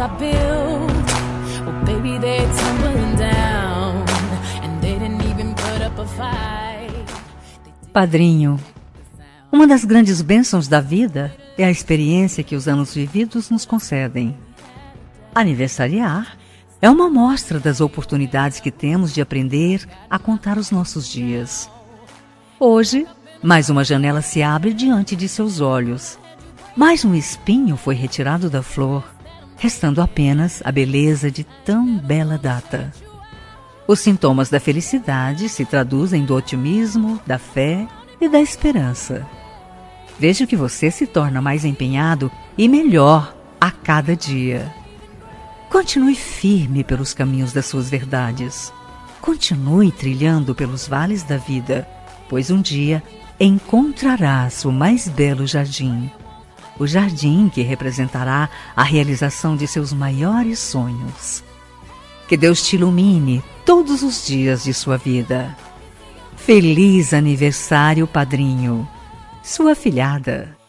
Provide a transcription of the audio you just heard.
I built, well, baby, they're tumbling down, and they didn't even put up a fight. Padrinho. Uma das grandes bênçãos da vida é a experiência que os anos vividos nos concedem. Aniversariar é uma amostra das oportunidades que temos de aprender a contar os nossos dias. Hoje, mais uma janela se abre diante de seus olhos. Mais um espinho foi retirado da flor, restando apenas a beleza de tão bela data. Os sintomas da felicidade se traduzem do otimismo, da fé e da esperança. Veja que você se torna mais empenhado e melhor a cada dia. Continue firme pelos caminhos das suas verdades. Continue trilhando pelos vales da vida, pois um dia encontrarás o mais belo jardim. O jardim que representará a realização de seus maiores sonhos. Que Deus te ilumine todos os dias de sua vida. Feliz aniversário, padrinho! Sua afilhada.